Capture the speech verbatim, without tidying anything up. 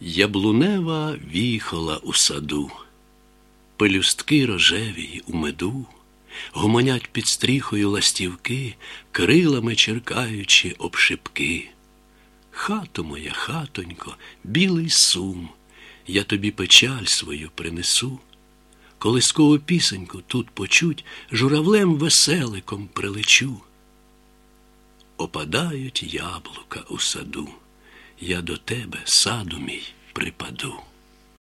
Яблунева віхола у саду, пелюстки рожевії у меду, гомонять під стріхою ластівки, крилами черкаючи об шипки. Хато моя, хатонько, білий сум, я тобі печаль свою принесу. Колискову пісеньку тут почуть, журавлем веселиком прилечу. Опадають яблука у саду, я до тебе, саду мій, припаду.